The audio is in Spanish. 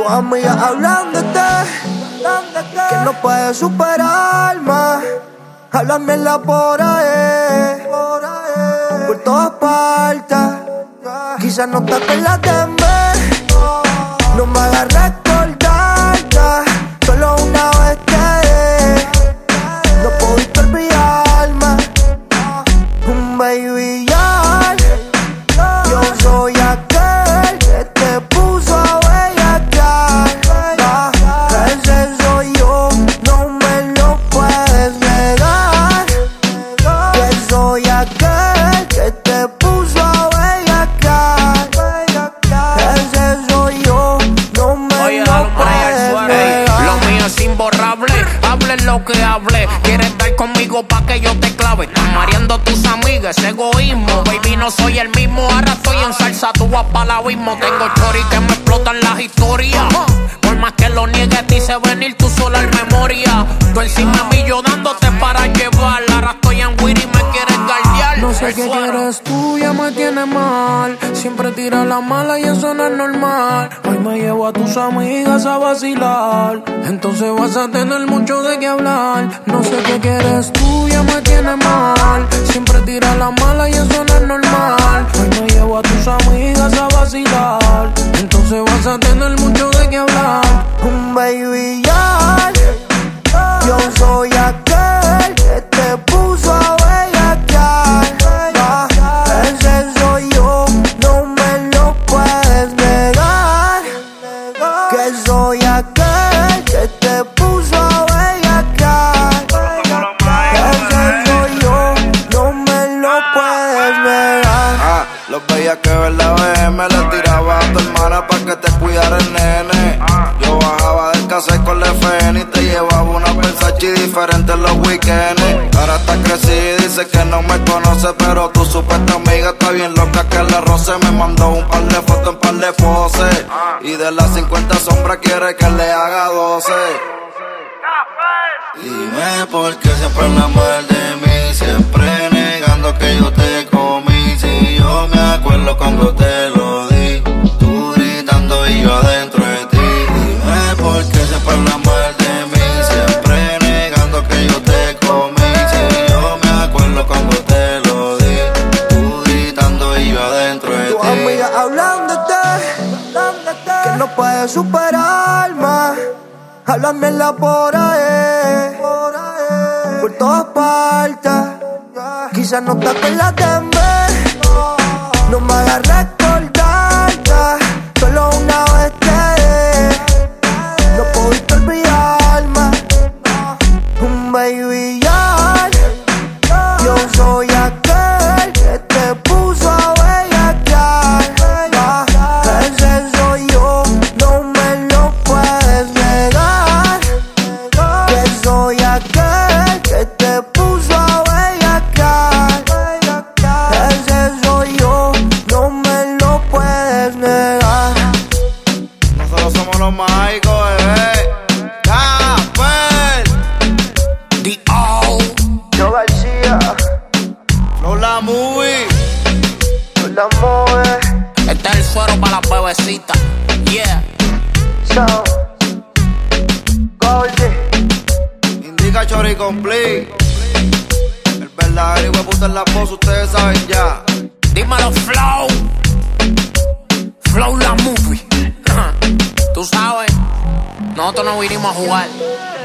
Tus amigas hablándote, que no puedes superarme. Hablan mierda por ahí, por todas partes. Quizás no te acuerdas de mí, no me hagas recordarte. Solo una vez te no pudiste olvidarme. Un baby ya, yo soy aquel que te puso a bellaquear. Ese soy yo, no me lo puedes negar. Que soy aquel que te puso a bellaquear. Ese soy yo, no me lo puedes negar. Lo mío es imborrable, hable lo que hable. Quieres estar conmigo pa' que yo te clave. Estás mareando tus amigas, ese egoísmo. Baby, no soy el mismo, ahora estoy en salsa, tú vas pa'l abismo. Tengo chori que me explotan las historias. Por más que lo niegues, te hice venir tú sola en memoria. Tú encima de mí, yo dándote para llevar. Ahora estoy en Wiri y me quieres guardiar. No sé qué quieres tú, ya me tienes mal. Siempre tira la mala y eso no es normal. Hoy me llevo a tus amigas a vacilar, entonces vas a tener mucho de qué hablar. No sé qué quieres tú, ya me tienes mal. Siempre tira la mala y eso no es normal. Hoy me llevo a tus amigas a vacilar, entonces vas a tener mucho de qué hablar. Un baby ya, yo soy aquel que te puso a bellaquear. Ese soy yo, no me lo puedes negar. Que soy aquel que te puso a bellaquear. Ese soy yo, no me lo puedes negar. Los veía que ver la vez, me le tiraba a tu hermana pa' que te cuidara el nene. Yo bajaba del cassette con la FN y te llevaba una Versace diferente en los weekends. Ahora está crecida y dice que no me conoce, pero tu supuesta amiga está bien loca que la roce. Me mandó un par de fotos en par de poses, y de las 50 sombras quiere que le haga 12. Dime por qué siempre la mujer de mí, siempre negando que yo te comí. Si yo me acuerdo cuando te lo di, tú gritando y yo adentro de ti. Dime por qué siempre la mujer de mí, siempre negando que yo te comí. Si yo me acuerdo cuando te lo di, tú gritando y yo adentro de ti. Tus amigas hablándote, que no puedes superarme. Hablan mierda por ahí, por todas partes. Quizás no te acuerdas de mí, no me hagas recordarte. Solo una vez te no pudiste olvidarme. Un baby ya, yo soy aquel que te puso a bellaquear. Ese soy yo, no me lo puedes negar. Que soy aquel que te puso a bellaquear. Ese soy yo, no me lo puedes negar. Nosotros somos los mágicos, bebé. Capel, D.O. Yo García, Flow la movie. tú la mueves. Este es el suero para las bebecitas. Yeah. Sound Goldie. Indica Chori Complete. El verdadero hijo de puta en la voz, ustedes saben ya. Dímelo, Flow. Flow la movie. Tú sabes, nosotros no vinimos a jugar.